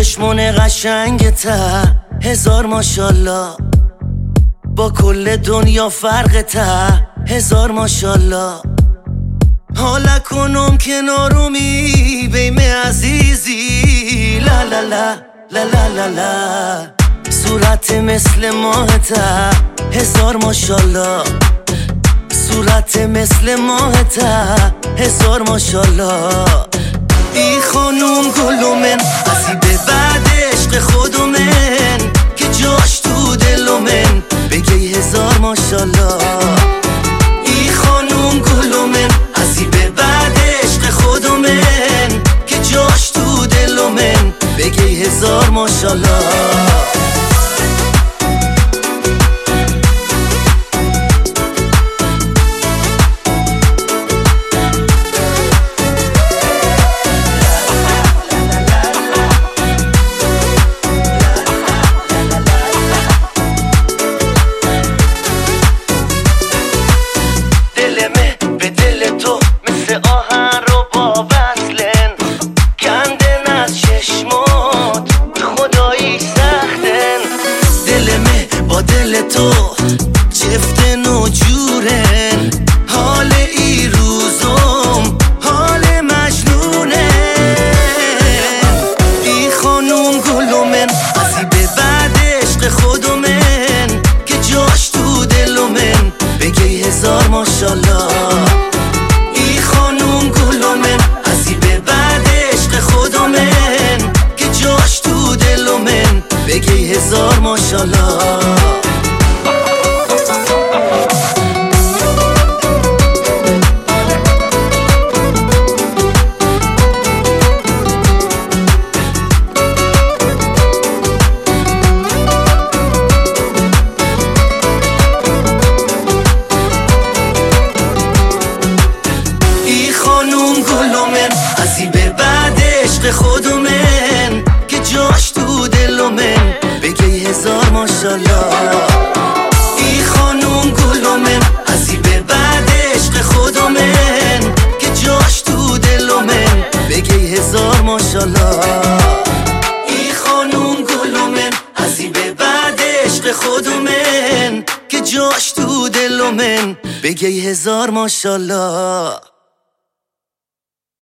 چشمون قشنگته هزار ماشالله، با کل دنیا فرقته هزار ماشالله. حالا کنم کنارومی بیم عزیزی، لا لا لا لا لا لا لا. صورت مثل ماهته هزار ماشالله، صورت مثل ماهته هزار ماشالله. ای خانوم گلومن ازی به بعد عشق خودمن که جاش تو دلومن بگی هزار ماشالله. ای خانوم گلومن ازی به بعد عشق خودمن که جاش تو دلومن بگی هزار ماشالله. تو چفتن و جورن، حال ای روزم حال مجنونه. ای خانوم گلومن ازی به بعد عشق خودمن که جاش تو دلومن بگی هزار ماشالله. ای خانوم گلومن ازی به بعد عشق خودمن که جاش تو دلومن بگی هزار ماشالله. ازی به بعد عشق خودمن که جاش تو دلومن بگی هزار ماشالله. ای خانوم گلومن ازی به بعد عشق خودمن که جاش تو دلومن بگی هزار ماشالله. ای خانوم گلومن ازی به بعد عشق خودمن که جاش تو دلومن بگی هزار ماشالله.